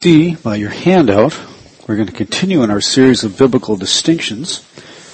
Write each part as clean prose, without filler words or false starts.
D, by your handout, we're going to continue in our series of biblical distinctions.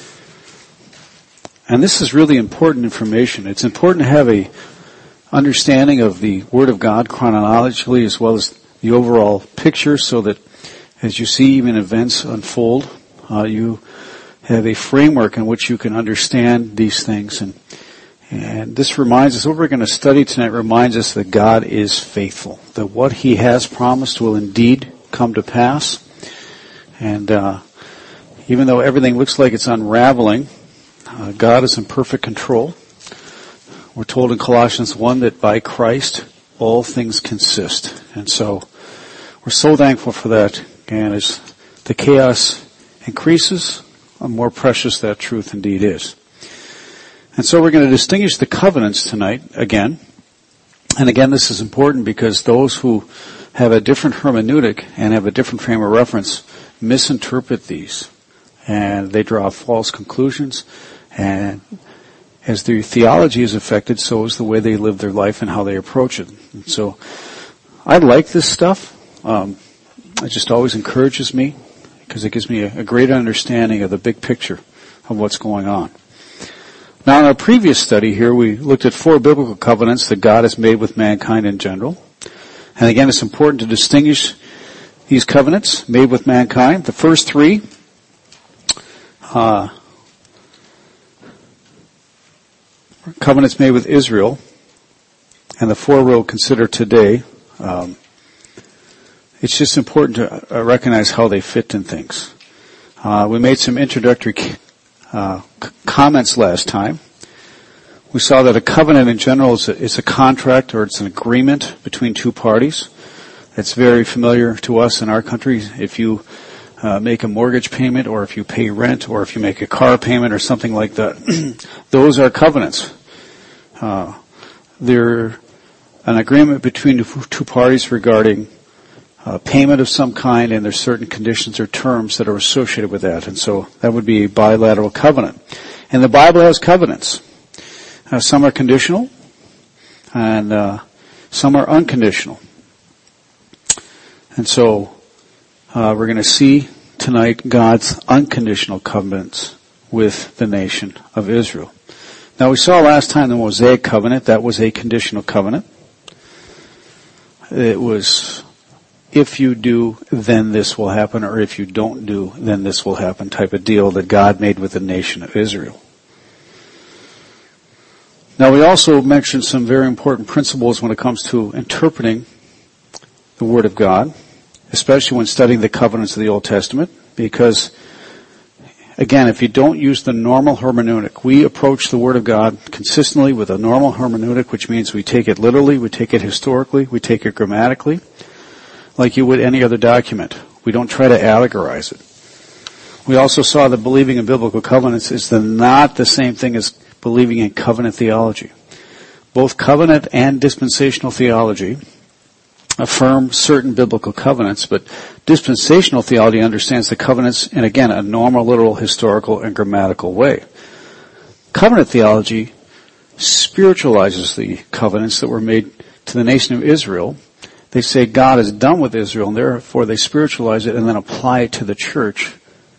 And this is really important information. It's important to have a understanding of the Word of God chronologically as well as the overall picture so that as you see even events unfold, you have a framework in which you can understand these things. And this reminds us, what we're going to study tonight reminds us that God is faithful, that what He has promised will indeed come to pass. And even though everything looks like it's unraveling, God is in perfect control. We're told in Colossians 1 that by Christ all things consist. And so we're so thankful for that. And as the chaos increases, the more precious that truth indeed is. And so we're going to distinguish the covenants tonight again. And again, this is important because those who have a different hermeneutic and have a different frame of reference misinterpret these. And they draw false conclusions. And as their theology is affected, so is the way they live their life and how they approach it. And so I like this stuff. It just always encourages me because it gives me a greater understanding of the big picture of what's going on. Now, in our previous study here, we looked at 4 biblical covenants that God has made with mankind in general. And again, it's important to distinguish these covenants made with mankind. The first 3, covenants made with Israel, and the 4 we'll consider today. It's just important to recognize how they fit in things. We made some introductory comments last time. We saw that a covenant in general is a contract or it's an agreement between 2 parties. It's very familiar to us in our country. If you make a mortgage payment or if you pay rent or if you make a car payment or something like that, those are covenants. They're an agreement between 2 parties regarding payment of some kind, and there's certain conditions or terms that are associated with that. And so that would be a bilateral covenant. And the Bible has covenants. Some are conditional, and some are unconditional. And so we're going to see tonight God's unconditional covenants with the nation of Israel. Now, we saw last time the Mosaic covenant. That was a conditional covenant. It was, if you do, then this will happen, or if you don't do, then this will happen type of deal that God made with the nation of Israel. Now, we also mentioned some very important principles when it comes to interpreting the Word of God, especially when studying the covenants of the Old Testament, because, again, if you don't use the normal hermeneutic, we approach the Word of God consistently with a normal hermeneutic, which means we take it literally, we take it historically, we take it grammatically, like you would any other document. We don't try to allegorize it. We also saw that believing in biblical covenants is not the same thing as believing in covenant theology. Both covenant and dispensational theology affirm certain biblical covenants, but dispensational theology understands the covenants in, again, a normal, literal, historical, and grammatical way. Covenant theology spiritualizes the covenants that were made to the nation of Israel. They say God is done with Israel, and therefore they spiritualize it and then apply it to the church.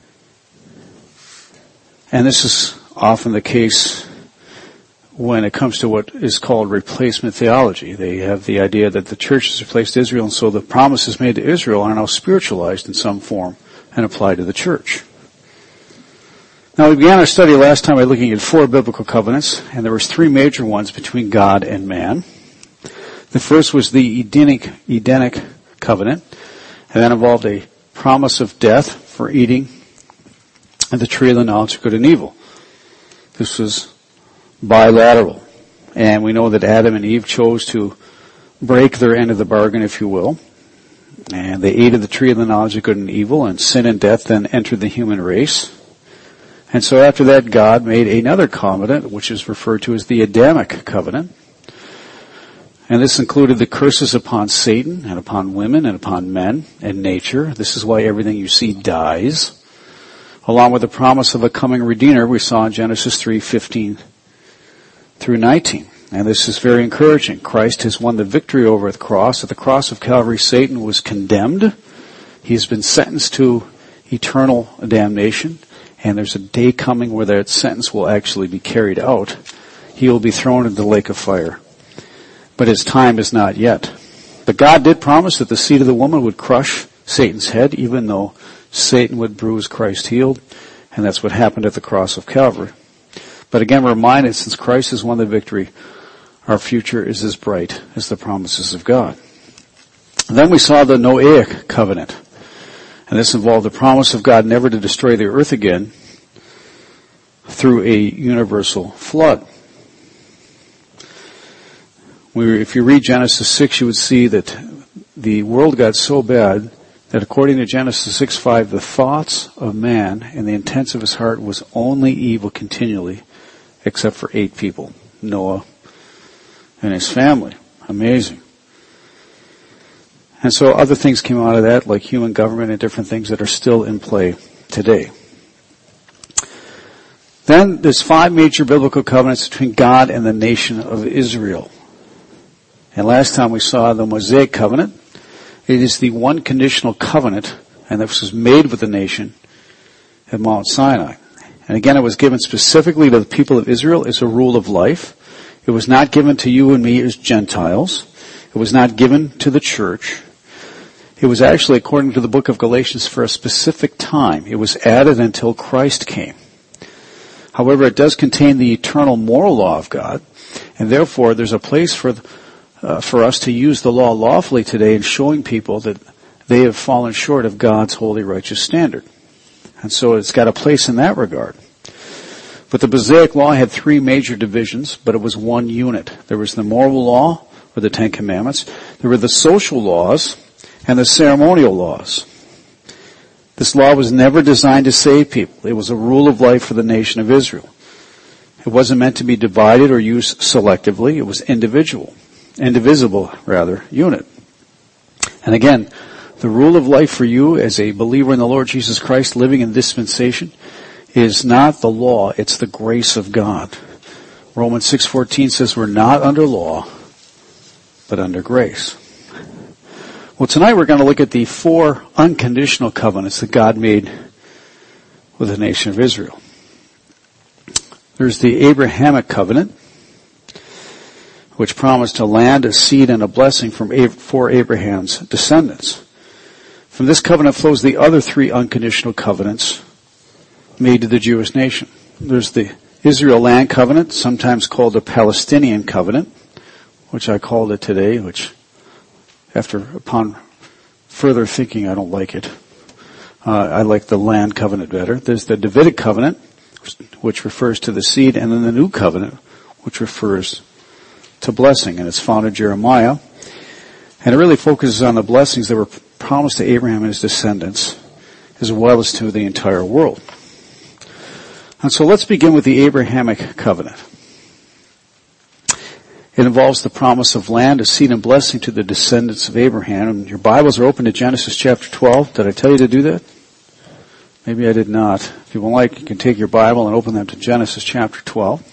And this is often the case when it comes to what is called replacement theology. They have the idea that the church has replaced Israel, and so the promises made to Israel are now spiritualized in some form and applied to the church. Now, we began our study last time by looking at 4 biblical covenants, and there was 3 major ones between God and man. The first was the Edenic covenant, and that involved a promise of death for eating of the tree of the knowledge of good and evil. This was bilateral, and we know that Adam and Eve chose to break their end of the bargain, if you will, and they ate of the tree of the knowledge of good and evil, and sin and death then entered the human race. And so after that, God made another covenant, which is referred to as the Adamic covenant. And this included the curses upon Satan and upon women and upon men and nature. This is why everything you see dies. Along with the promise of a coming Redeemer we saw in Genesis 3:15 through 19. And this is very encouraging. Christ has won the victory over the cross. At the cross of Calvary, Satan was condemned, He's been sentenced to eternal damnation, and there's a day coming where that sentence will actually be carried out. He will be thrown into the lake of fire. But his time is not yet. But God did promise that the seed of the woman would crush Satan's head, even though Satan would bruise Christ's heel, and that's what happened at the cross of Calvary. But again, we're reminded, since Christ has won the victory, our future is as bright as the promises of God. And then we saw the Noahic covenant. And this involved the promise of God never to destroy the earth again through a universal flood. If you read Genesis 6, you would see that the world got so bad that according to Genesis 6:5, the thoughts of man and the intents of his heart was only evil continually, except for 8 people, Noah and his family. Amazing. And so other things came out of that, like human government and different things that are still in play today. Then there's 5 major biblical covenants between God and the nation of Israel. And last time we saw the Mosaic covenant. It is the one conditional covenant, and this was made with the nation at Mount Sinai. And again, it was given specifically to the people of Israel as a rule of life. It was not given to you and me as Gentiles. It was not given to the church. It was actually, according to the book of Galatians, for a specific time. It was added until Christ came. However, it does contain the eternal moral law of God, and therefore there's a place for us to use the law lawfully today in showing people that they have fallen short of God's holy righteous standard. And so it's got a place in that regard. But the Mosaic law had 3 major divisions, but it was one unit. There was the moral law, or the 10 Commandments. There were the social laws and the ceremonial laws. This law was never designed to save people. It was a rule of life for the nation of Israel. It wasn't meant to be divided or used selectively. It was indivisible unit. And again, the rule of life for you as a believer in the Lord Jesus Christ living in dispensation is not the law, it's the grace of God. Romans 6:14 says we're not under law, but under grace. Well, tonight we're going to look at the 4 unconditional covenants that God made with the nation of Israel. There's the Abrahamic covenant, which promised a land, a seed, and a blessing for Abraham's descendants. From this covenant flows the other 3 unconditional covenants made to the Jewish nation. There's the Israel land covenant, sometimes called the Palestinian covenant, which I called it today, which upon further thinking, I don't like it. I like the land covenant better. There's the Davidic covenant, which refers to the seed, and then the new covenant, which refers to blessing, and it's found in Jeremiah. And it really focuses on the blessings that were promised to Abraham and his descendants, as well as to the entire world. And so let's begin with the Abrahamic covenant. It involves the promise of land, a seed, and blessing to the descendants of Abraham. And your Bibles are open to Genesis chapter 12. Did I tell you to do that? Maybe I did not. If you would like, you can take your Bible and open them to Genesis chapter 12.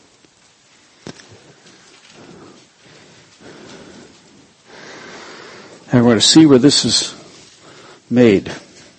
And we're going to see where this is made.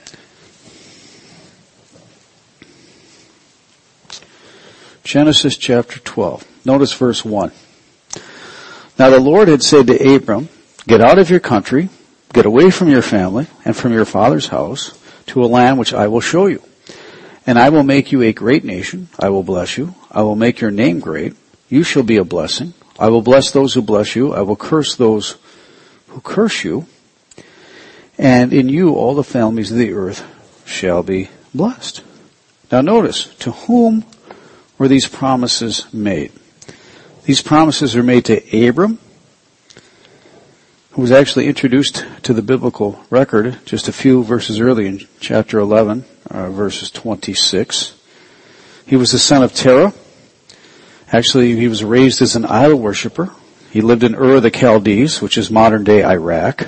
Genesis chapter 12. Notice verse 1. Now the Lord had said to Abram, get out of your country, get away from your family and from your father's house to a land which I will show you. And I will make you a great nation. I will bless you. I will make your name great. You shall be a blessing. I will bless those who bless you. I will curse those who curse you. And in you all the families of the earth shall be blessed. Now notice, to whom were these promises made? These promises are made to Abram, who was actually introduced to the biblical record just a few verses early in chapter 11, verses 26. He was the son of Terah. Actually, he was raised as an idol worshiper. He lived in Ur of the Chaldees, which is modern-day Iraq.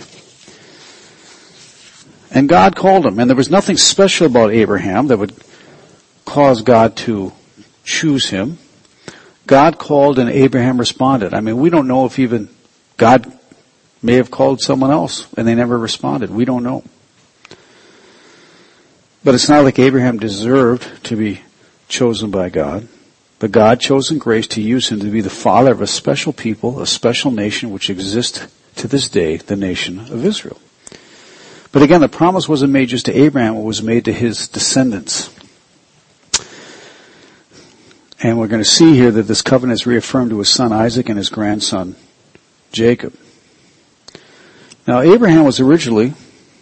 And God called him, and there was nothing special about Abraham that would cause God to choose him. God called and Abraham responded. I mean, we don't know if even God may have called someone else and they never responded. We don't know. But it's not like Abraham deserved to be chosen by God. But God chose in grace to use him to be the father of a special people, a special nation which exists to this day, the nation of Israel. But again, the promise wasn't made just to Abraham, it was made to his descendants. And we're going to see here that this covenant is reaffirmed to his son Isaac and his grandson Jacob. Now, Abraham was originally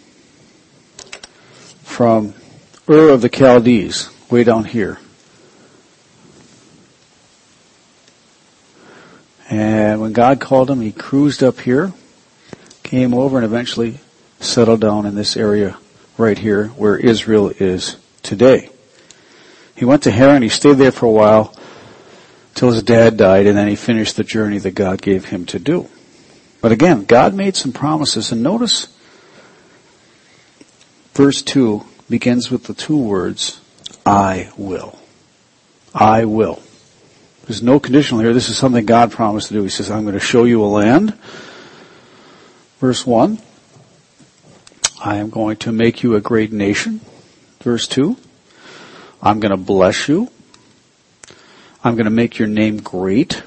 from Ur of the Chaldees, way down here. And when God called him, he cruised up here, came over, and eventually settled down in this area right here where Israel is today. He went to Haran, he stayed there for a while till his dad died, and then he finished the journey that God gave him to do. But again, God made some promises, and notice verse 2 begins with the two words, I will. I will. There's no conditional here. This is something God promised to do. He says, I'm going to show you a land. Verse 1, I am going to make you a great nation. Verse 2, I'm going to bless you. I'm going to make your name great.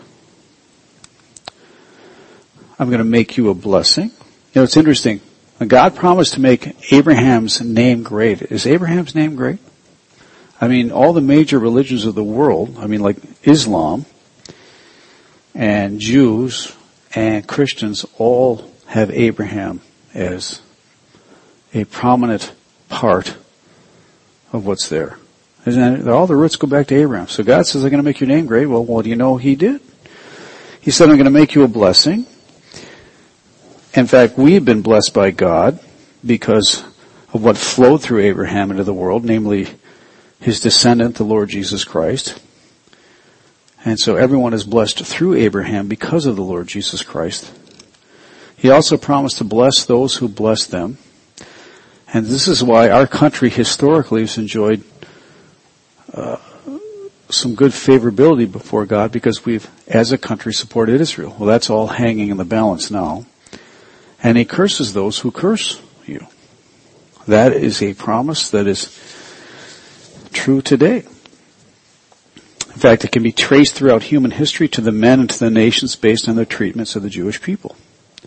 I'm going to make you a blessing. You know, it's interesting. When God promised to make Abraham's name great, is Abraham's name great? I mean, all the major religions of the world, I mean, like Islam and Jews and Christians all have Abraham as a prominent part of what's there. Isn't it? All the roots go back to Abraham. So God says, I'm going to make your name great. Well, do you know he did? He said, I'm going to make you a blessing. In fact, we've been blessed by God because of what flowed through Abraham into the world, namely his descendant, the Lord Jesus Christ. And so everyone is blessed through Abraham because of the Lord Jesus Christ. He also promised to bless those who bless them. And this is why our country historically has enjoyed some good favorability before God, because we've, as a country, supported Israel. Well, that's all hanging in the balance now. And he curses those who curse you. That is a promise that is true today. In fact, it can be traced throughout human history to the men and to the nations based on their treatments of the Jewish people.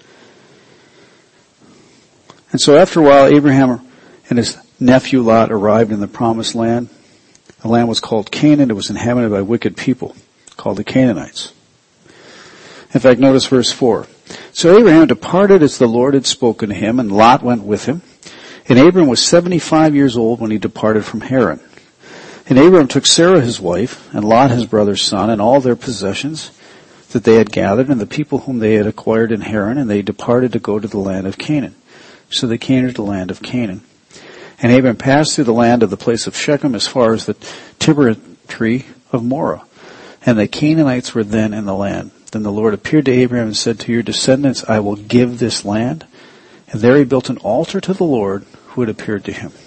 And so after a while, Abraham and his nephew Lot arrived in the promised land. The land was called Canaan. It was inhabited by wicked people called the Canaanites. In fact, notice verse 4. So Abraham departed as the Lord had spoken to him, and Lot went with him. And Abraham was 75 years old when he departed from Haran. And Abraham took Sarah his wife, and Lot his brother's son, and all their possessions that they had gathered, and the people whom they had acquired in Haran, and they departed to go to the land of Canaan. So they came to the land of Canaan. And Abraham passed through the land of the place of Shechem as far as the tributary of Moreh. And the Canaanites were then in the land. Then the Lord appeared to Abraham and said, to your descendants I will give this land. And there he built an altar to the Lord who had appeared to him.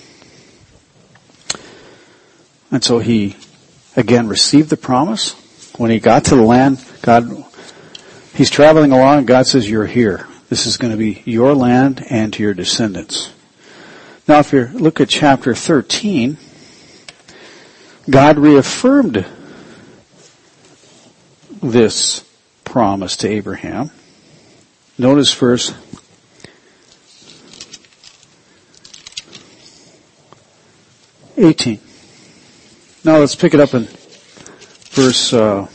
And so he again received the promise. When he got to the land, he's traveling along and God says, you're here. This is going to be your land and to your descendants. Now if you look at chapter 13, God reaffirmed this promise to Abraham. Notice verse 18. Now let's pick it up in verse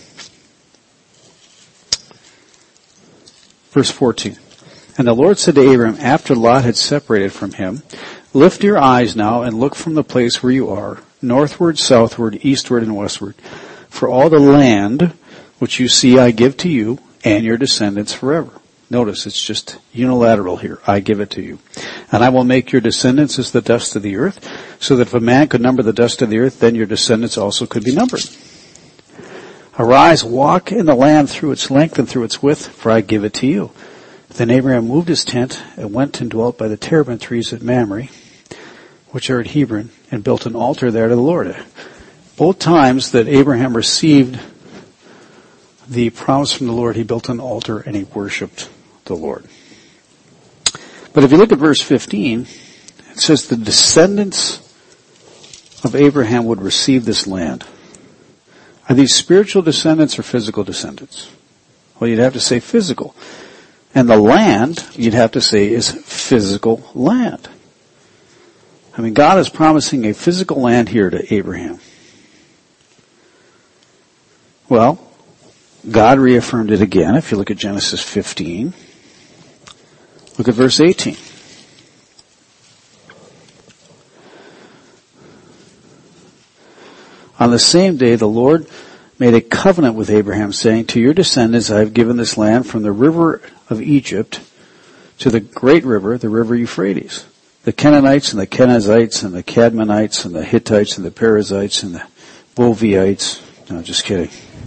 14. And the Lord said to Abraham, after Lot had separated from him, lift your eyes now and look from the place where you are, northward, southward, eastward, and westward. For all the land which you see I give to you and your descendants forever. Notice it's just unilateral here. I give it to you. And I will make your descendants as the dust of the earth, so that if a man could number the dust of the earth, then your descendants also could be numbered. Arise, walk in the land through its length and through its width, for I give it to you. Then Abraham moved his tent and went and dwelt by the terebinth trees at Mamre, which are at Hebron, and built an altar there to the Lord. Both times that Abraham received the promise from the Lord, he built an altar and he worshipped the Lord. But if you look at verse 15, it says the descendants of Abraham would receive this land. Are these spiritual descendants or physical descendants? Well, you'd have to say physical. And the land, you'd have to say, is physical land. I mean, God is promising a physical land here to Abraham. Well, God reaffirmed it again. If you look at Genesis 15, look at verse 18. On the same day, the Lord made a covenant with Abraham, saying, to your descendants I have given this land from the river of Egypt to the great river, the river Euphrates. The Canaanites and the Kenizzites and the Cadmonites and the Hittites and the Perizzites and the Boviites. No, just kidding.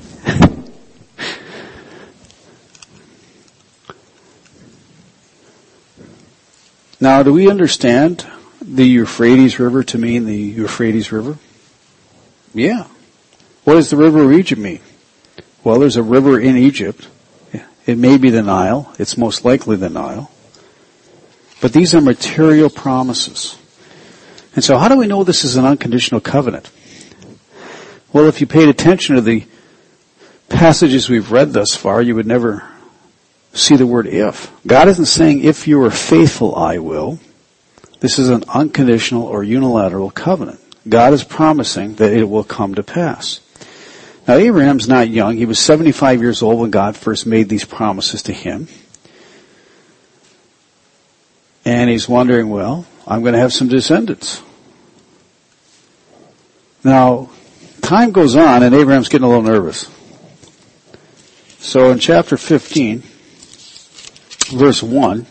Now, do we understand the Euphrates River to mean the Euphrates River? Yeah. What does the river of Egypt mean? Well, there's a river in Egypt. It may be the Nile. It's most likely the Nile. But these are material promises. And so how do we know this is an unconditional covenant? Well, if you paid attention to the passages we've read thus far, you would never see the word if. God isn't saying, if you are faithful, I will. This is an unconditional or unilateral covenant. God is promising that it will come to pass. Now, Abraham's not young. He was 75 years old when God first made these promises to him. And he's wondering, well, I'm going to have some descendants. Now, time goes on and Abraham's getting a little nervous. So in chapter 15, verse 1,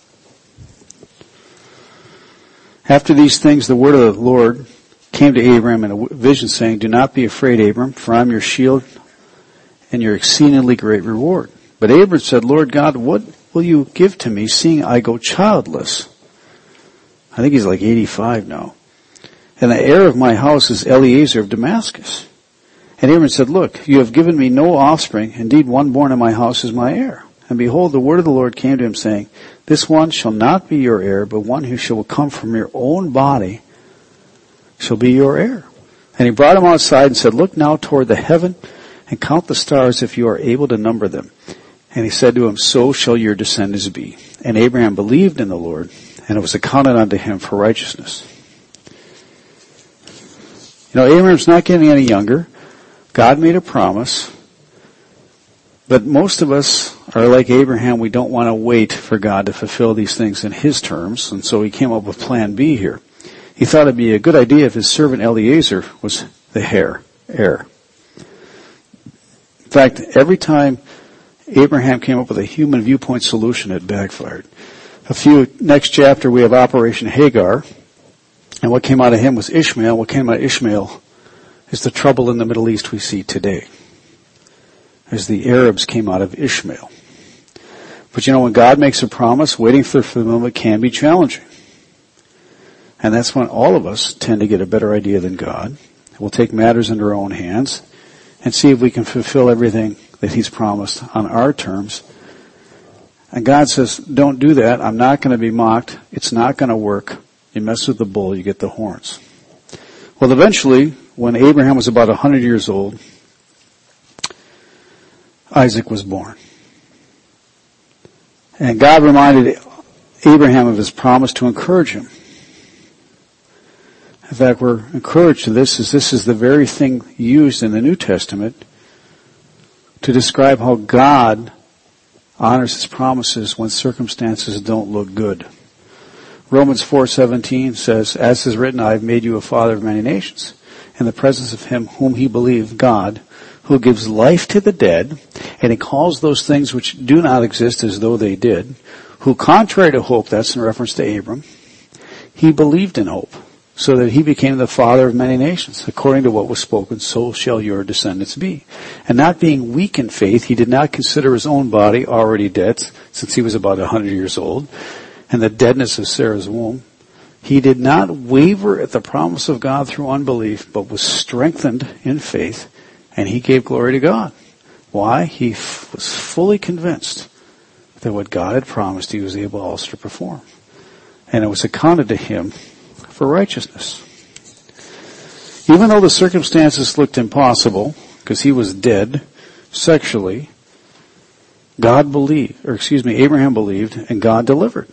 after these things, the word of the Lord came to Abraham in a vision, saying, do not be afraid, Abram, for I am your shield and your exceedingly great reward. But Abram said, Lord God, what will you give to me, seeing I go childless? I think he's like 85 now. And the heir of my house is Eliezer of Damascus. And Abram said, look, you have given me no offspring. Indeed, one born in my house is my heir. And behold, the word of the Lord came to him, saying, this one shall not be your heir, but one who shall come from your own body shall be your heir. And he brought him outside and said, look now toward the heaven and count the stars if you are able to number them. And he said to him, so shall your descendants be. And Abraham believed in the Lord, and it was accounted unto him for righteousness. You know, Abraham's not getting any younger. God made a promise. But most of us are like Abraham. We don't want to wait for God to fulfill these things in his terms. And so he came up with plan B here. He thought it'd be a good idea if his servant Eliezer was the heir. In fact, every time Abraham came up with a human viewpoint solution, it backfired. Next chapter we have Operation Hagar, and what came out of him was Ishmael. What came out of Ishmael is the trouble in the Middle East we see today, as the Arabs came out of Ishmael. But you know, when God makes a promise, waiting for the fulfillment can be challenging. And that's when all of us tend to get a better idea than God. We'll take matters into our own hands and see if we can fulfill everything that he's promised on our terms. And God says, don't do that. I'm not going to be mocked. It's not going to work. You mess with the bull, you get the horns. Well, eventually, when Abraham was about 100 years old, Isaac was born. And God reminded Abraham of his promise to encourage him. In fact, we're encouraged to this is the very thing used in the New Testament to describe how God honors his promises when circumstances don't look good. Romans 4:17 says, as is written, I have made you a father of many nations, in the presence of him whom he believed, God, who gives life to the dead, and he calls those things which do not exist as though they did, who contrary to hope, that's in reference to Abram, he believed in hope, so that he became the father of many nations. According to what was spoken, so shall your descendants be. And not being weak in faith, he did not consider his own body already dead, since he was about 100 years old, and the deadness of Sarah's womb. He did not waver at the promise of God through unbelief, but was strengthened in faith, and he gave glory to God. Why? He was fully convinced that what God had promised he was able also to perform. And it was accounted to him for righteousness. Even though the circumstances looked impossible, because he was dead sexually, Abraham believed, and God delivered.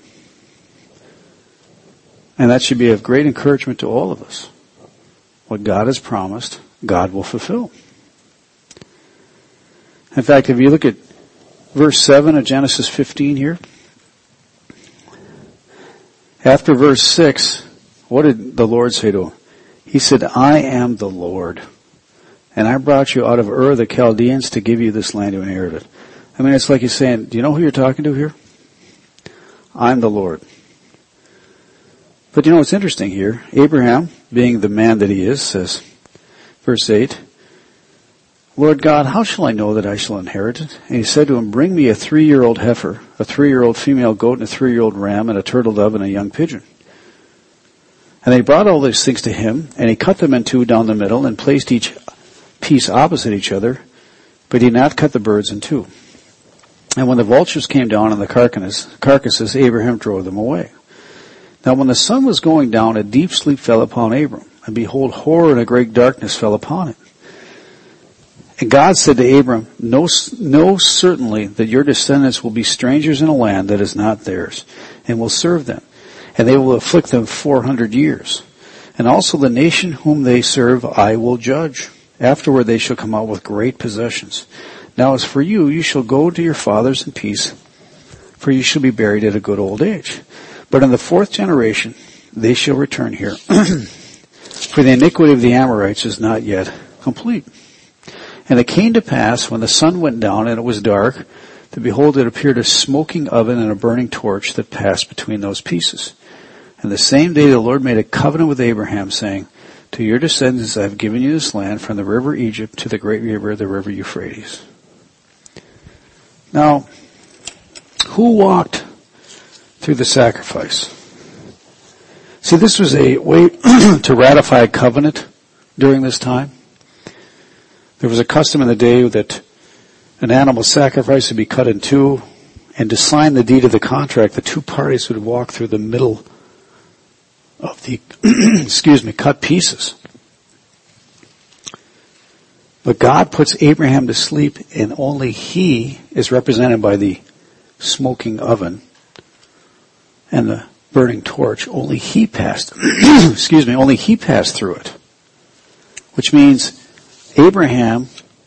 And that should be of great encouragement to all of us. What God has promised, God will fulfill. In fact, if you look at verse 7 of Genesis 15 here, after verse 6, what did the Lord say to him? He said, I am the Lord, and I brought you out of Ur of the Chaldeans to give you this land to inherit it. I mean, it's like he's saying, do you know who you're talking to here? I'm the Lord. But you know what's interesting here? Abraham, being the man that he is, says, verse 8, Lord God, how shall I know that I shall inherit it? And he said to him, bring me a 3-year-old heifer, a 3-year-old female goat, and a 3-year-old ram, and a turtle dove, and a young pigeon. And they brought all these things to him, and he cut them in two down the middle, and placed each piece opposite each other, but he did not cut the birds in two. And when the vultures came down on the carcasses, Abraham drove them away. Now when the sun was going down, a deep sleep fell upon Abram, and behold, horror and a great darkness fell upon him. And God said to Abram, know certainly that your descendants will be strangers in a land that is not theirs, and will serve them, and they will afflict them 400 years. And also the nation whom they serve I will judge. Afterward they shall come out with great possessions. Now as for you, you shall go to your fathers in peace, for you shall be buried at a good old age. But in the 4th generation they shall return here, for the iniquity of the Amorites is not yet complete. And it came to pass, when the sun went down and it was dark, that behold, it appeared a smoking oven and a burning torch that passed between those pieces. And the same day the Lord made a covenant with Abraham, saying, to your descendants I have given you this land, from the river Egypt to the great river, the river Euphrates. Now, who walked through the sacrifice? See, this was a way to ratify a covenant during this time. There was a custom in the day that an animal sacrifice would be cut in two, and to sign the deed of the contract, the two parties would walk through the middle of the, cut pieces. But God puts Abraham to sleep, and only he is represented by the smoking oven and the burning torch. Only he passed, only he passed through it. Which means Abraham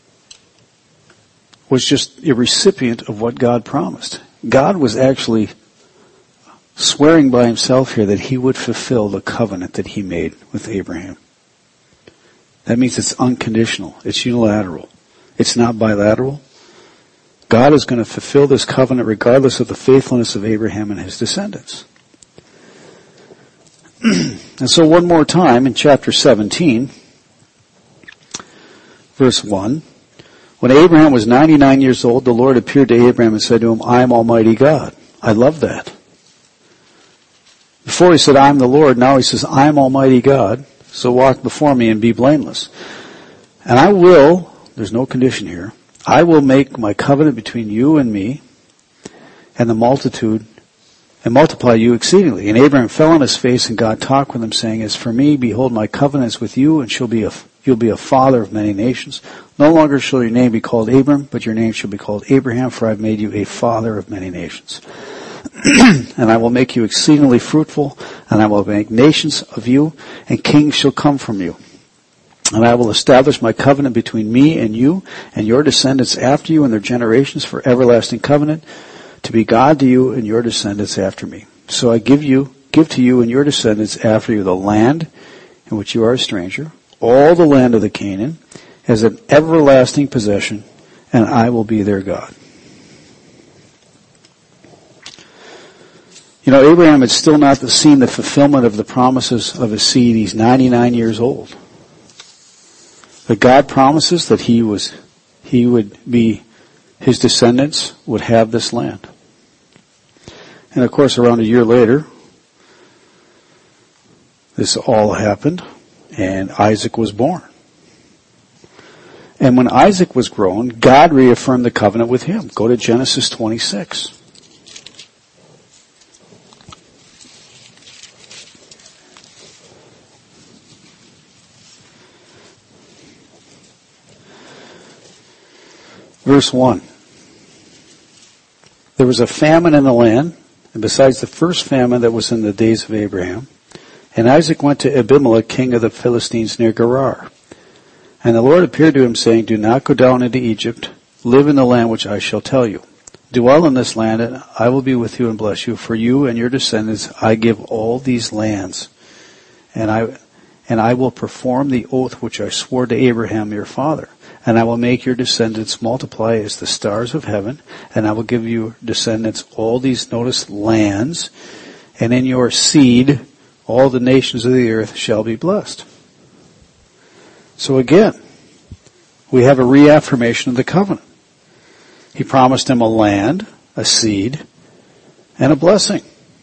was just a recipient of what God promised. God was actually swearing by himself here that he would fulfill the covenant that he made with Abraham. That means it's unconditional. It's unilateral. It's not bilateral. God is going to fulfill this covenant regardless of the faithfulness of Abraham and his descendants. And so one more time in chapter 17, verse 1, when Abraham was 99 years old, the Lord appeared to Abraham and said to him, I am Almighty God. I love that. Before he said, I am the Lord, now he says, I am Almighty God, so walk before me and be blameless. And I will, there's no condition here, I will make my covenant between you and me and the multitude, and multiply you exceedingly. And Abraham fell on his face, and God talked with him, saying, as for me, behold, my covenant is with you, and you'll be a father of many nations. No longer shall your name be called Abram, but your name shall be called Abraham, for I have made you a father of many nations. And I will make you exceedingly fruitful, and I will make nations of you, and kings shall come from you. And I will establish my covenant between me and you, and your descendants after you, and their generations, for everlasting covenant, to be God to you and your descendants after me. So I give to you and your descendants after you the land in which you are a stranger, all the land of the Canaan, as an everlasting possession, and I will be their God. You know, Abraham had still not seen the fulfillment of the promises of his seed. He's 99 years old. But God promises that his descendants would have this land. And of course, around a year later, this all happened, and Isaac was born. And when Isaac was grown, God reaffirmed the covenant with him. Go to Genesis 26. Verse 1. There was a famine in the land, and besides the first famine that was in the days of Abraham, and Isaac went to Abimelech, king of the Philistines near Gerar. And the Lord appeared to him, saying, do not go down into Egypt. Live in the land which I shall tell you. Dwell in this land, and I will be with you and bless you. For you and your descendants I give all these lands. And I will perform the oath which I swore to Abraham your father. And I will make your descendants multiply as the stars of heaven. And I will give your descendants all these, notice, lands. And in your seed all the nations of the earth shall be blessed. So again, we have a reaffirmation of the covenant. He promised him a land, a seed, and a blessing.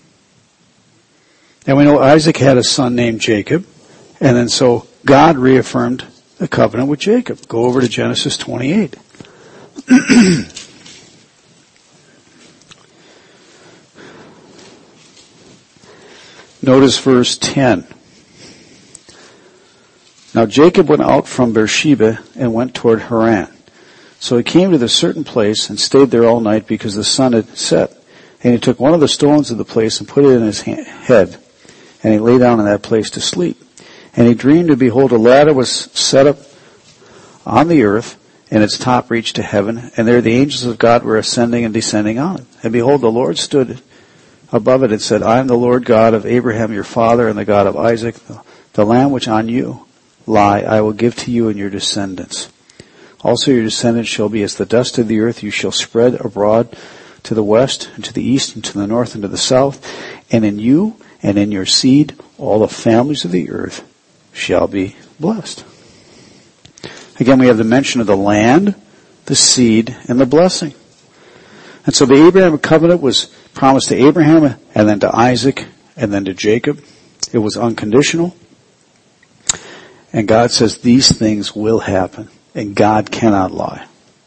And we know Isaac had a son named Jacob, and then so God reaffirmed the covenant with Jacob. Go over to Genesis 28. Notice verse 10. Now Jacob went out from Beersheba and went toward Haran. So he came to the certain place and stayed there all night because the sun had set. And he took one of the stones of the place and put it in his head. And he lay down in that place to sleep. And he dreamed, and behold, a ladder was set up on the earth, and its top reached to heaven. And there the angels of God were ascending and descending on it. And behold, the Lord stood above it and said, I am the Lord God of Abraham your father and the God of Isaac. The land which on you lie I will give to you and your descendants. Also your descendants shall be as the dust of the earth. You shall spread abroad to the west and to the east and to the north and to the south. And in you and in your seed all the families of the earth shall be blessed. Again, we have the mention of the land, the seed, and the blessing. And so the Abraham covenant was promised to Abraham and then to Isaac and then to Jacob. It was unconditional. And God says these things will happen. And God cannot lie.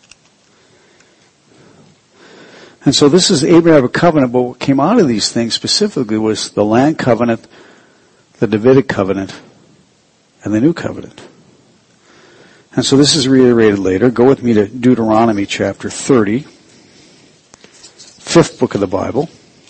And so this is Abraham covenant, but what came out of these things specifically was the land covenant, the Davidic covenant, and the new covenant. And so this is reiterated later. Go with me to Deuteronomy chapter 30, fifth book of the Bible.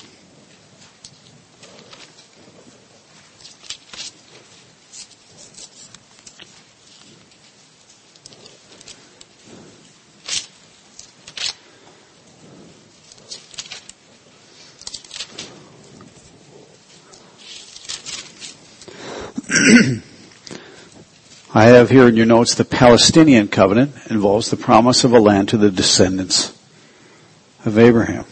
I have here in your notes the Palestinian covenant involves the promise of a land to the descendants of Abraham.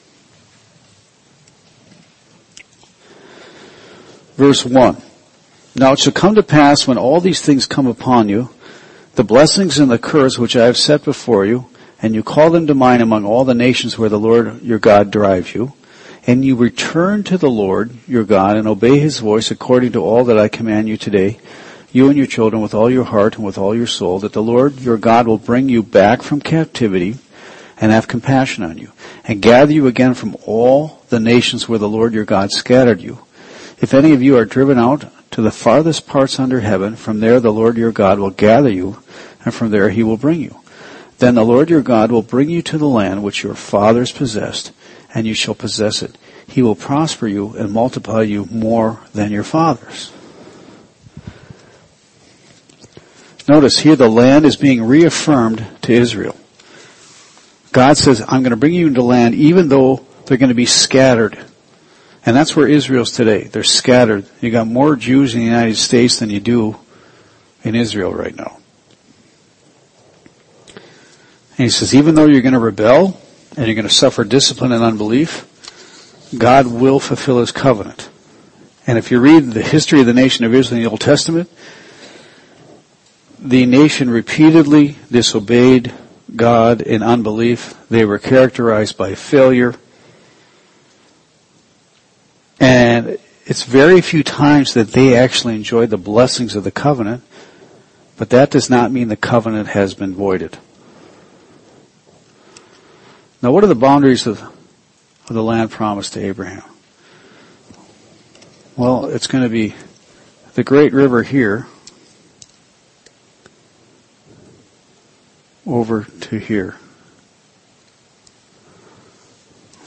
Verse 1. Now it shall come to pass when all these things come upon you, the blessings and the curse which I have set before you, and you call them to mind among all the nations where the Lord your God drives you, and you return to the Lord your God and obey his voice according to all that I command you today, you and your children with all your heart and with all your soul, that the Lord your God will bring you back from captivity and have compassion on you, and gather you again from all the nations where the Lord your God scattered you. If any of you are driven out to the farthest parts under heaven, from there the Lord your God will gather you, and from there he will bring you. Then the Lord your God will bring you to the land which your fathers possessed, and you shall possess it. He will prosper you and multiply you more than your fathers. Notice here the land is being reaffirmed to Israel. God says, I'm going to bring you into land even though they're going to be scattered. And that's where Israel's today. They're scattered. You got more Jews in the United States than you do in Israel right now. And he says, even though you're going to rebel and you're going to suffer discipline and unbelief, God will fulfill his covenant. And if you read the history of the nation of Israel in the Old Testament, the nation repeatedly disobeyed God in unbelief. They were characterized by failure. And it's very few times that they actually enjoyed the blessings of the covenant, but that does not mean the covenant has been voided. Now, what are the boundaries of the land promised to Abraham? Well, it's going to be the great river here over to here.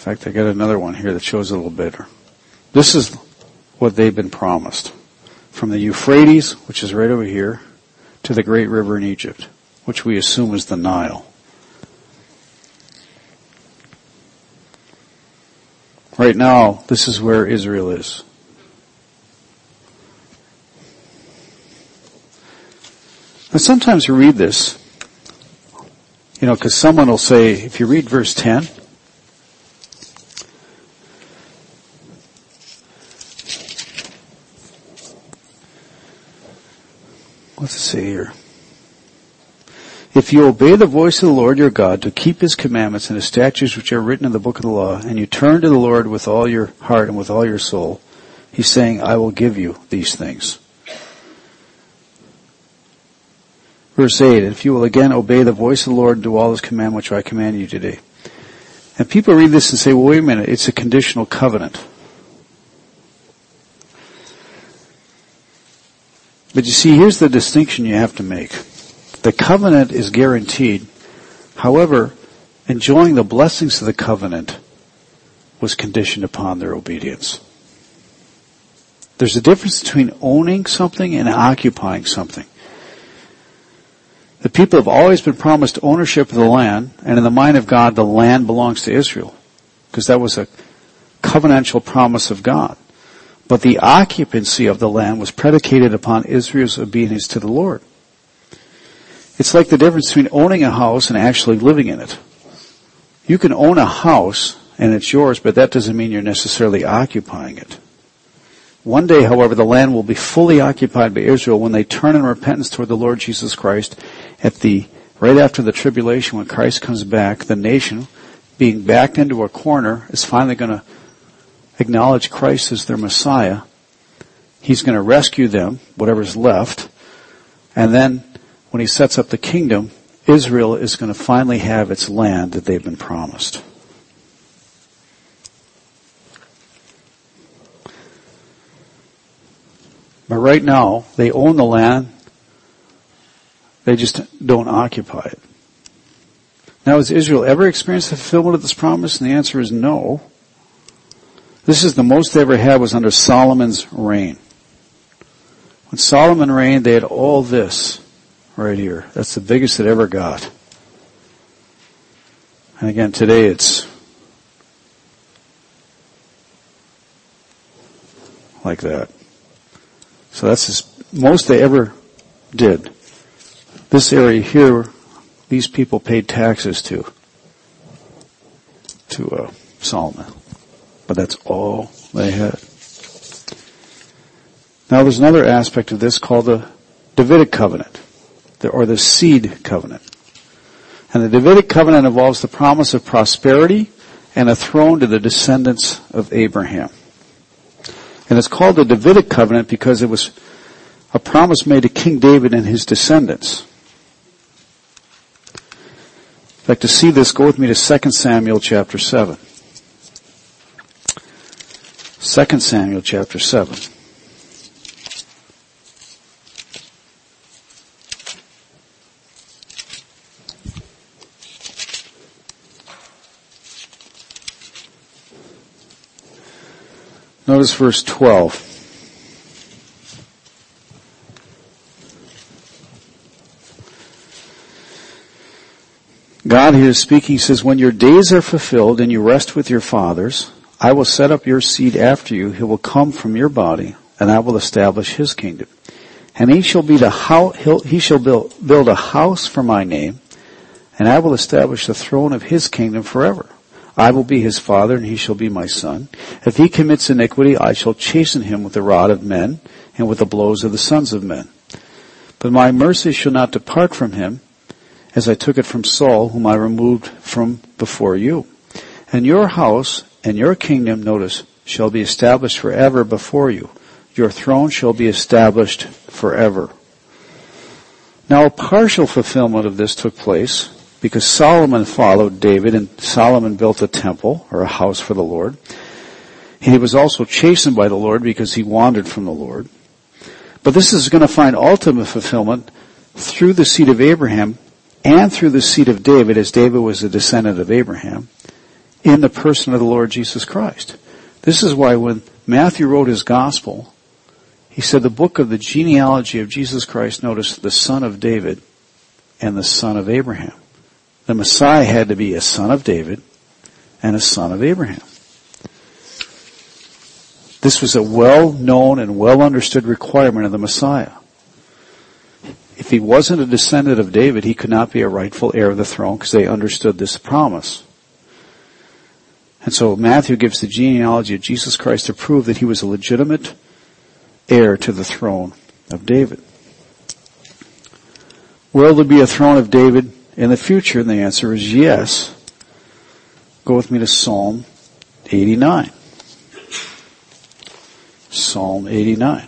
fact, I got another one here that shows a little better. This is what they've been promised. From the Euphrates, which is right over here, to the great river in Egypt, which we assume is the Nile. Right now, this is where Israel is. And sometimes you read this, because someone will say, if you read verse 10, what's it say here? If you obey the voice of the Lord your God to keep his commandments and his statutes which are written in the book of the law, and you turn to the Lord with all your heart and with all your soul, he's saying, I will give you these things. Verse 8, if you will again obey the voice of the Lord and do all his commandments which I command you today. And people read this and say, well, wait a minute, it's a conditional covenant. But you see, here's the distinction you have to make. The covenant is guaranteed. However, enjoying the blessings of the covenant was conditioned upon their obedience. There's a difference between owning something and occupying something. The people have always been promised ownership of the land, and in the mind of God, the land belongs to Israel, because that was a covenantal promise of God. But the occupancy of the land was predicated upon Israel's obedience to the Lord. It's like the difference between owning a house and actually living in it. You can own a house and it's yours, but that doesn't mean you're necessarily occupying it. One day, however, the land will be fully occupied by Israel when they turn in repentance toward the Lord Jesus Christ right after the tribulation when Christ comes back. The nation, being backed into a corner, is finally going to acknowledge Christ as their Messiah. He's going to rescue them, whatever's left. And then when he sets up the kingdom, Israel is going to finally have its land that they've been promised. But right now, they own the land. They just don't occupy it. Now, has Israel ever experienced the fulfillment of this promise? And the answer is no. This is the most they ever had was under Solomon's reign. When Solomon reigned, they had all this right here. That's the biggest it ever got. And again, today it's like that. So that's the most they ever did. This area here, these people paid taxes to Solomon. But that's all they had. Now there's another aspect of this called the Davidic covenant, or the seed covenant. And the Davidic covenant involves the promise of prosperity and a throne to the descendants of Abraham. And it's called the Davidic covenant because it was a promise made to King David and his descendants. In fact, to see this, go with me to 2 Samuel chapter 7. 2 Samuel chapter 7. Notice verse 12. God here is speaking, says, when your days are fulfilled and you rest with your fathers, I will set up your seed after you. He will come from your body, and I will establish his kingdom. And he shall build a house for my name, and I will establish the throne of his kingdom forever. I will be his father, and he shall be my son. If he commits iniquity, I shall chasten him with the rod of men and with the blows of the sons of men. But my mercy shall not depart from him, as I took it from Saul, whom I removed from before you. And your house and your kingdom, notice, shall be established forever before you. Your throne shall be established forever. Now, a partial fulfillment of this took place because Solomon followed David, and Solomon built a temple, or a house for the Lord. He was also chastened by the Lord because he wandered from the Lord. But this is going to find ultimate fulfillment through the seed of Abraham and through the seed of David, as David was a descendant of Abraham, in the person of the Lord Jesus Christ. This is why when Matthew wrote his gospel, he said the book of the genealogy of Jesus Christ, notice the son of David and the son of Abraham. The Messiah had to be a son of David and a son of Abraham. This was a well-known and well-understood requirement of the Messiah. If he wasn't a descendant of David, he could not be a rightful heir of the throne because they understood this promise. And so Matthew gives the genealogy of Jesus Christ to prove that he was a legitimate heir to the throne of David. Will there be a throne of David in the future? And the answer is yes. Go with me to Psalm 89. Psalm 89.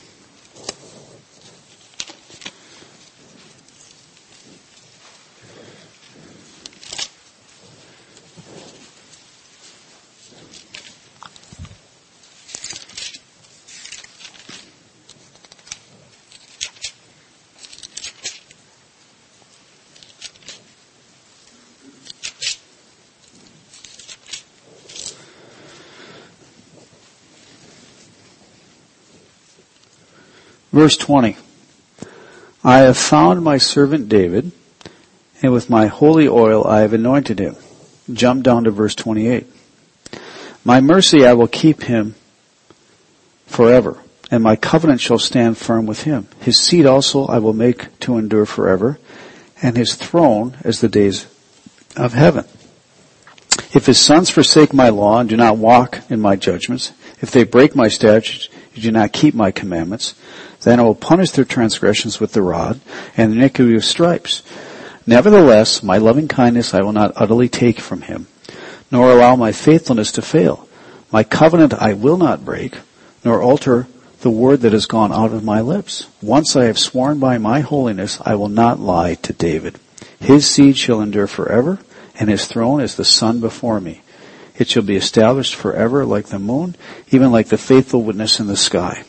Verse 20, I have found my servant David, and with my holy oil I have anointed him. Jump down to verse 28. My mercy I will keep him forever, and my covenant shall stand firm with him. His seed also I will make to endure forever, and his throne as the days of heaven. If his sons forsake my law and do not walk in my judgments, if they break my statutes and do not keep my commandments, then I will punish their transgressions with the rod and the iniquity with stripes. Nevertheless, my loving kindness I will not utterly take from him, nor allow my faithfulness to fail. My covenant I will not break, nor alter the word that has gone out of my lips. Once I have sworn by my holiness, I will not lie to David. His seed shall endure forever, and his throne is the sun before me. It shall be established forever like the moon, even like the faithful witness in the sky.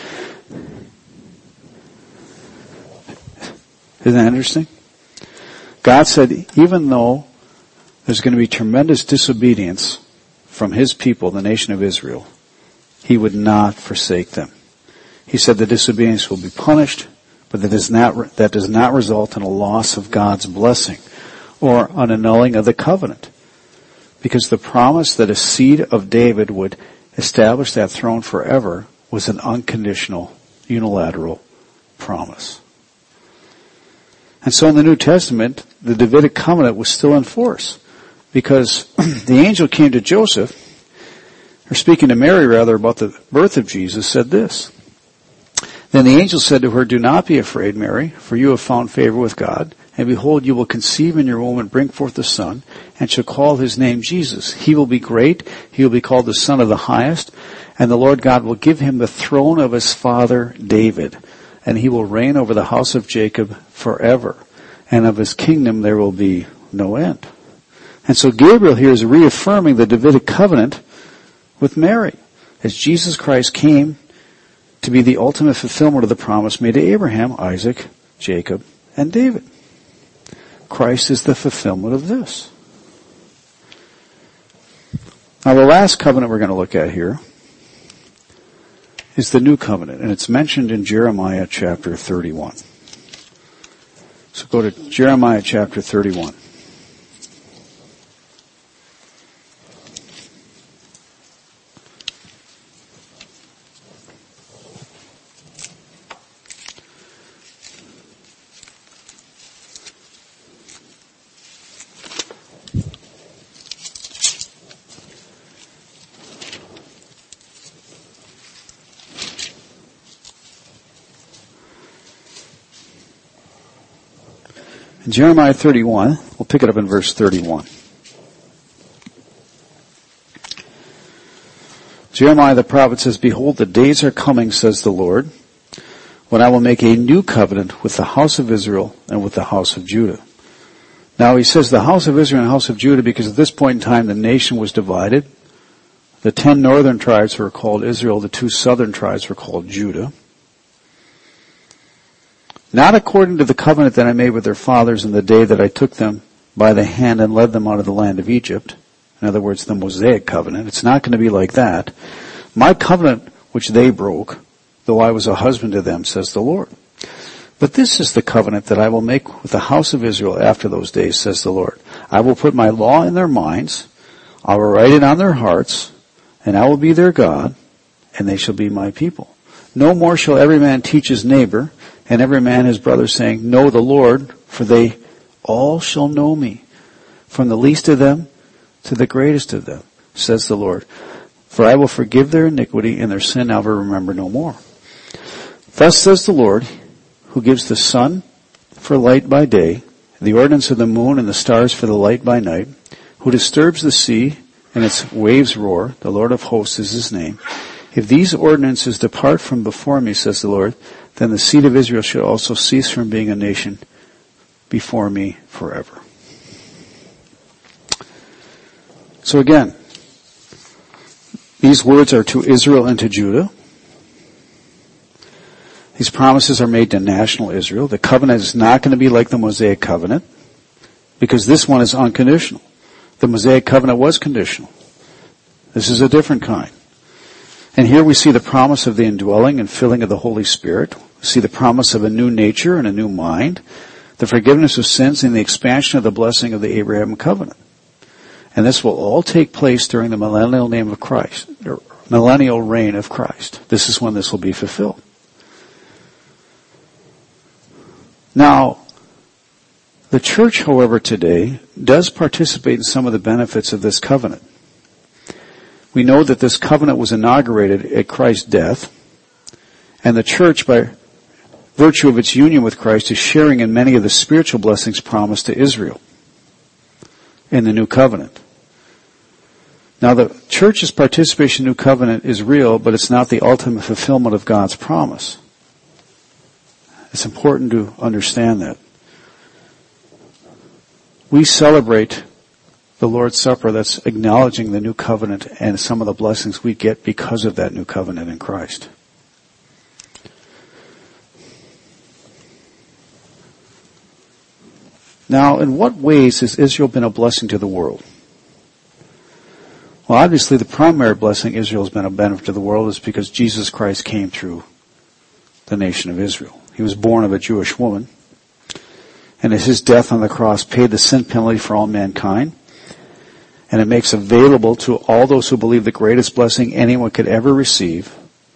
Isn't that interesting? God said even though there's going to be tremendous disobedience from his people, the nation of Israel, he would not forsake them. He said the disobedience will be punished, but that does not result in a loss of God's blessing or an annulling of the covenant. Because the promise that a seed of David would establish that throne forever was an unconditional, unilateral promise. And so in the New Testament, the Davidic covenant was still in force because the angel came to Joseph, or speaking to Mary rather about the birth of Jesus, said this. Then the angel said to her, do not be afraid, Mary, for you have found favor with God. And behold, you will conceive in your womb and bring forth a son, and shall call his name Jesus. He will be great. He will be called the Son of the Highest. And the Lord God will give him the throne of his father David. And he will reign over the house of Jacob forever. And of his kingdom there will be no end. And so Gabriel here is reaffirming the Davidic covenant with Mary, as Jesus Christ came to be the ultimate fulfillment of the promise made to Abraham, Isaac, Jacob, and David. Christ is the fulfillment of this. Now the last covenant we're going to look at here is the new covenant, and it's mentioned in Jeremiah chapter 31. So go to Jeremiah chapter 31. In Jeremiah 31, we'll pick it up in verse 31. Jeremiah the prophet says, behold, the days are coming, says the Lord, when I will make a new covenant with the house of Israel and with the house of Judah. Now he says the house of Israel and the house of Judah because at this point in time the nation was divided. The 10 northern tribes were called Israel, the 2 southern tribes were called Judah. Not according to the covenant that I made with their fathers in the day that I took them by the hand and led them out of the land of Egypt. In other words, the Mosaic covenant. It's not going to be like that. My covenant which they broke, though I was a husband to them, says the Lord. But this is the covenant that I will make with the house of Israel after those days, says the Lord. I will put my law in their minds, I will write it on their hearts, and I will be their God, and they shall be my people. No more shall every man teach his neighbor, and every man his brother, saying, Know the Lord, for they all shall know me, from the least of them to the greatest of them, says the Lord. For I will forgive their iniquity, and their sin I will remember no more. Thus says the Lord, who gives the sun for light by day, the ordinance of the moon and the stars for the light by night, who disturbs the sea and its waves roar, the Lord of hosts is his name. If these ordinances depart from before me, says the Lord, then the seed of Israel shall also cease from being a nation before me forever. So again, these words are to Israel and to Judah. These promises are made to national Israel. The covenant is not going to be like the Mosaic covenant because this one is unconditional. The Mosaic covenant was conditional. This is a different kind. And here we see the promise of the indwelling and filling of the Holy Spirit. We see the promise of a new nature and a new mind, the forgiveness of sins, and the expansion of the blessing of the Abraham covenant. And this will all take place during the millennial reign of Christ. This is when this will be fulfilled. Now, the church, however, today does participate in some of the benefits of this covenant. We know that this covenant was inaugurated at Christ's death, and the church, by virtue of its union with Christ, is sharing in many of the spiritual blessings promised to Israel in the new covenant. Now, the church's participation in the new covenant is real, but it's not the ultimate fulfillment of God's promise. It's important to understand that. We celebrate the Lord's Supper that's acknowledging the new covenant and some of the blessings we get because of that new covenant in Christ. Now, in what ways has Israel been a blessing to the world? Well, obviously the primary blessing Israel has been a benefit to the world is because Jesus Christ came through the nation of Israel. He was born of a Jewish woman, and his death on the cross paid the sin penalty for all mankind, and it makes available to all those who believe the greatest blessing anyone could ever receive,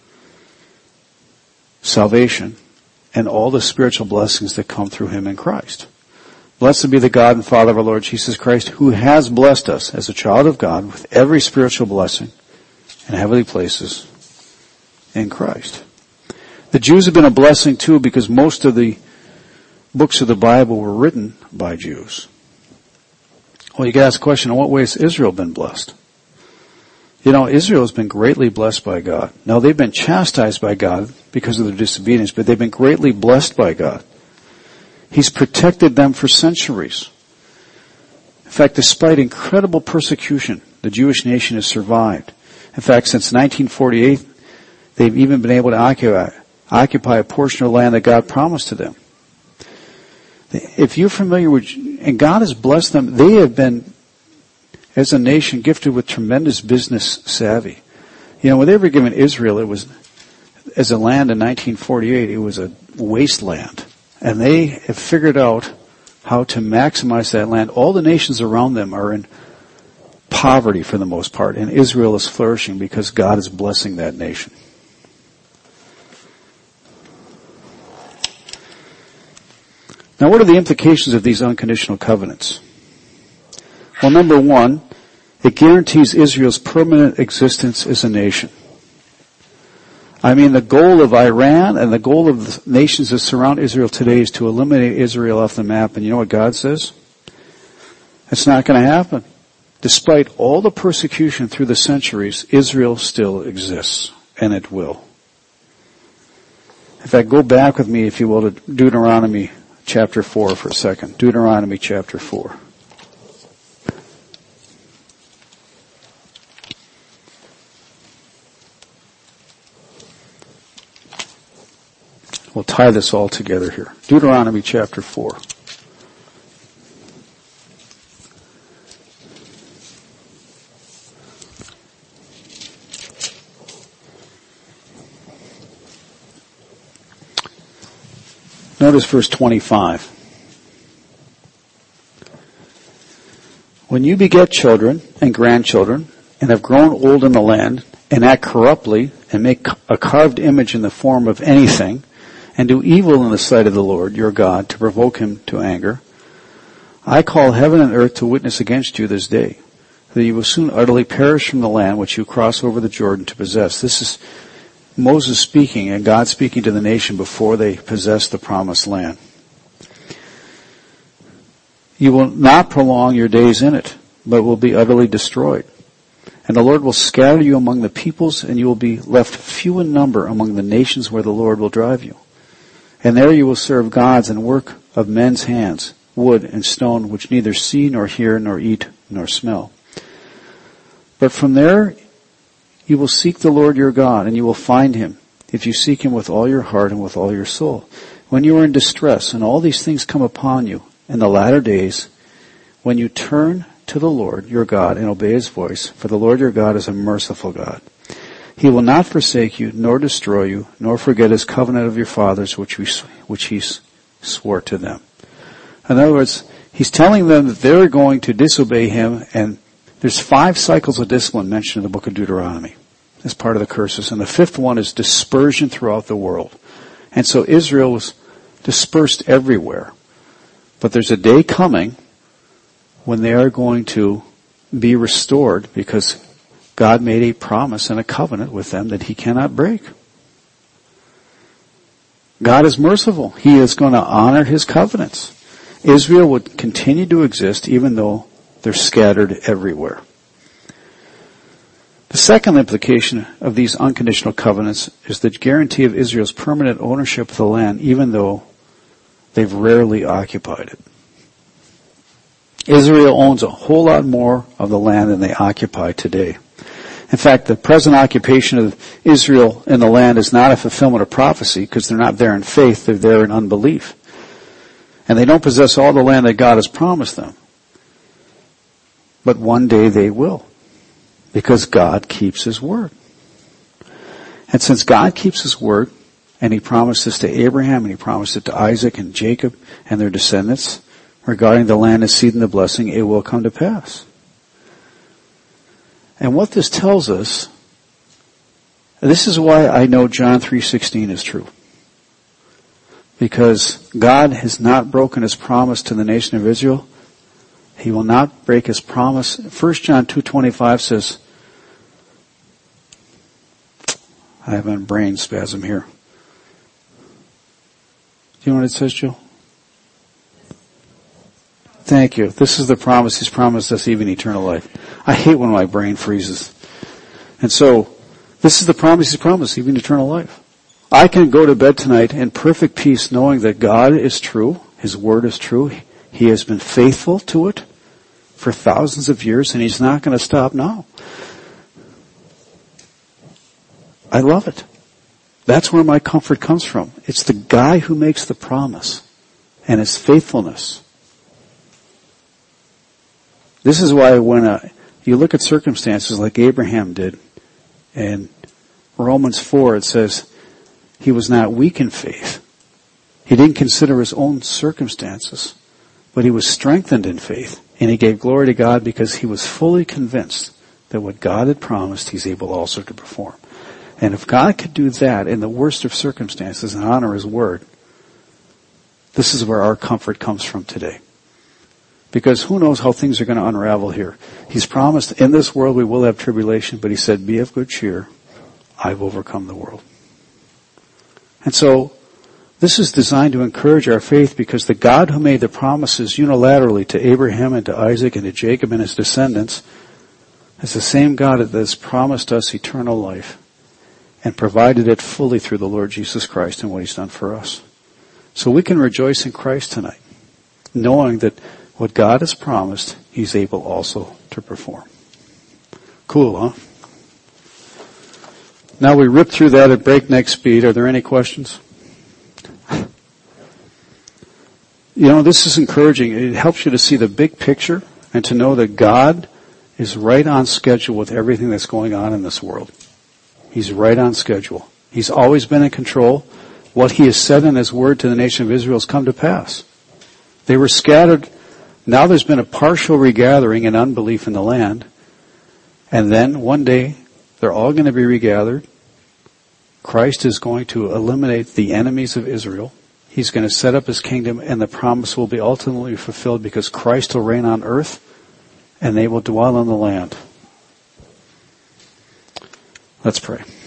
salvation, and all the spiritual blessings that come through him in Christ. Blessed be the God and Father of our Lord Jesus Christ, who has blessed us as a child of God with every spiritual blessing in heavenly places in Christ. The Jews have been a blessing too because most of the books of the Bible were written by Jews. Well, you can ask the question, in what ways has Israel been blessed? You know, Israel has been greatly blessed by God. Now, they've been chastised by God because of their disobedience, but they've been greatly blessed by God. He's protected them for centuries. In fact, despite incredible persecution, the Jewish nation has survived. In fact, since 1948, they've even been able to occupy a portion of land that God promised to them. If you're familiar with, and God has blessed them, they have been, as a nation, gifted with tremendous business savvy. You know, when they were given Israel, it was, as a land in 1948, it was a wasteland. And they have figured out how to maximize that land. All the nations around them are in poverty for the most part, and Israel is flourishing because God is blessing that nation. Now, what are the implications of these unconditional covenants? Well, number one, it guarantees Israel's permanent existence as a nation. I mean, the goal of Iran and the goal of the nations that surround Israel today is to eliminate Israel off the map. And you know what God says? It's not going to happen. Despite all the persecution through the centuries, Israel still exists, and it will. In fact, go back with me, if you will, to Deuteronomy chapter 4 for a second. Deuteronomy chapter 4. We'll tie this all together here. Deuteronomy chapter 4. Notice verse 25. When you beget children and grandchildren, and have grown old in the land, and act corruptly, and make a carved image in the form of anything, and do evil in the sight of the Lord your God to provoke him to anger, I call heaven and earth to witness against you this day, that you will soon utterly perish from the land which you cross over the Jordan to possess. This is Moses speaking, and God speaking to the nation before they possess the promised land. You will not prolong your days in it, but will be utterly destroyed. And the Lord will scatter you among the peoples, and you will be left few in number among the nations where the Lord will drive you. And there you will serve gods and work of men's hands, wood and stone, which neither see nor hear nor eat nor smell. But from there you will seek the Lord your God, and you will find him, if you seek him with all your heart and with all your soul. When you are in distress, and all these things come upon you in the latter days, when you turn to the Lord your God and obey his voice, for the Lord your God is a merciful God. He will not forsake you, nor destroy you, nor forget his covenant of your fathers, which he swore to them. In other words, he's telling them that they're going to disobey him, and there's 5 cycles of discipline mentioned in the book of Deuteronomy as part of the curses. And the 5th one is dispersion throughout the world. And so Israel was dispersed everywhere. But there's a day coming when they are going to be restored, because God made a promise and a covenant with them that he cannot break. God is merciful. He is going to honor his covenants. Israel would continue to exist even though they're scattered everywhere. The second implication of these unconditional covenants is the guarantee of Israel's permanent ownership of the land, even though they've rarely occupied it. Israel owns a whole lot more of the land than they occupy today. In fact, the present occupation of Israel in the land is not a fulfillment of prophecy, because they're not there in faith, they're there in unbelief. And they don't possess all the land that God has promised them. But one day they will, because God keeps his word. And since God keeps his word, and he promised this to Abraham, and he promised it to Isaac and Jacob and their descendants, regarding the land, the seed, and the blessing, it will come to pass. And what this tells us, this is why I know John 3:16 is true. Because God has not broken his promise to the nation of Israel. He will not break his promise. 1 John 2:25 says, I have a brain spasm here. Do you know what it says, Joe? Thank you. This is the promise. He's promised us even eternal life. I hate when my brain freezes. And so, this is the promise he's promised, even eternal life. I can go to bed tonight in perfect peace knowing that God is true. His word is true. He has been faithful to it for thousands of years, and he's not going to stop now. I love it. That's where my comfort comes from. It's the guy who makes the promise and his faithfulness. This is why when you look at circumstances like Abraham did, in Romans 4 it says, he was not weak in faith. He didn't consider his own circumstances, but he was strengthened in faith. And he gave glory to God because he was fully convinced that what God had promised, he's able also to perform. And if God could do that in the worst of circumstances and honor his word, this is where our comfort comes from today. Because who knows how things are going to unravel here. He's promised in this world we will have tribulation, but he said, be of good cheer. I've overcome the world. And so, this is designed to encourage our faith, because the God who made the promises unilaterally to Abraham and to Isaac and to Jacob and his descendants is the same God that has promised us eternal life and provided it fully through the Lord Jesus Christ and what he's done for us. So we can rejoice in Christ tonight, knowing that what God has promised, he's able also to perform. Cool, huh? Now we rip through that at breakneck speed. Are there any questions? You know, this is encouraging. It helps you to see the big picture and to know that God is right on schedule with everything that's going on in this world. He's right on schedule. He's always been in control, what he has said in his word to the nation of Israel has come to pass. They were scattered. Now there's been a partial regathering in unbelief in the land. And then one day, they're all going to be regathered. Christ is going to eliminate the enemies of Israel. He's going to set up his kingdom, and the promise will be ultimately fulfilled because Christ will reign on earth, and they will dwell on the land. Let's pray.